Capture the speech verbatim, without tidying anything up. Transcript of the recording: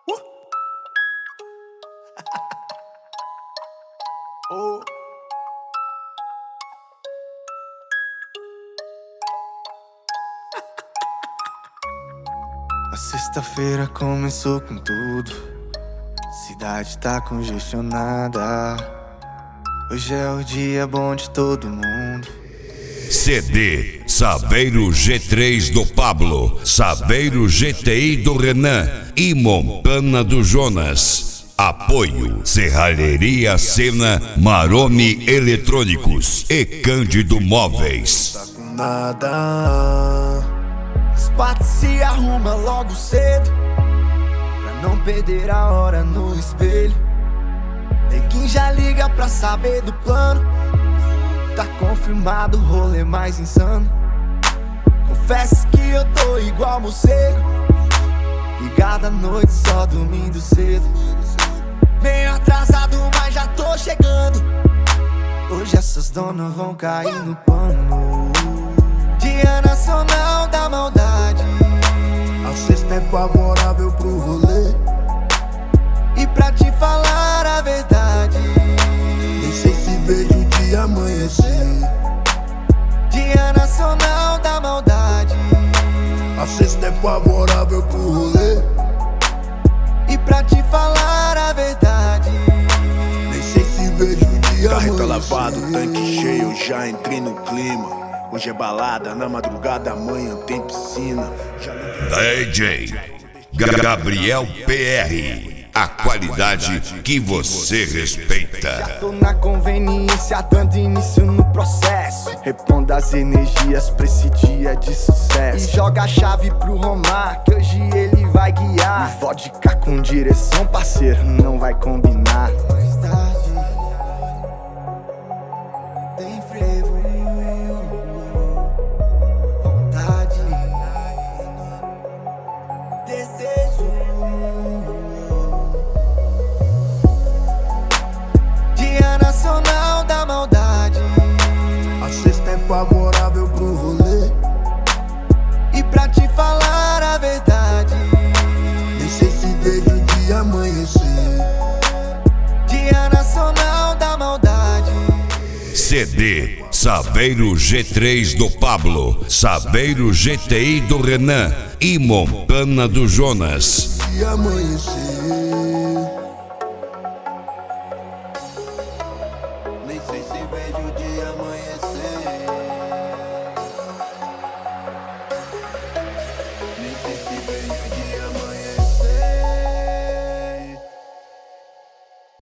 Uh. Oh. A sexta-feira começou com tudo. Cidade tá congestionada. Hoje é o dia bom de todo mundo. C D Saveiro G três do Pablo, Saveiro G T I do Renan e Montana do Jonas. Apoio Serralheria Sena, Maroni Eletrônicos e Cândido Móveis. Tá com nada. As partes se arruma logo cedo pra não perder a hora no espelho. Neguinho já liga pra saber do plano. Tá confirmado o rolê mais insano. Confesso que eu tô igual morcego, ligado à noite só dormindo cedo. Meio atrasado, mas já tô chegando. Hoje essas donas vão cair no pano. Dia Nacional da Maldade. A sexta é favorável pro rolê. E pra te falar a verdade, nem sei se vejo o dia amanhecer. Dia Nacional da Maldade. A sexta é favorável pro rolê. E pra te falar a verdade, nem sei se vejo o dia Carreta amanhecer. lavado, tanque cheio, já entrei no clima. Hoje é balada, na madrugada amanhã tem piscina. Já D J Gabriel P R, a qualidade que você respeita. tô na conveniência, dando início no processo. Reponda as energias pra esse dia de sucesso. E joga a chave pro Romar, que hoje ele vai guiar. E vodka com direção, parceiro, não vai combinar. Mais tarde tem frevo, vontade, desejo. Dia Nacional da Maldade. A sexta é favorável pro rolê. E pra te falar a verdade, nem sei se vejo o dia amanhecer. Dia Nacional da Maldade. C D Saveiro G três do Pablo, Saveiro G T I do Renan e Montana do Jonas. Dia amanhecer.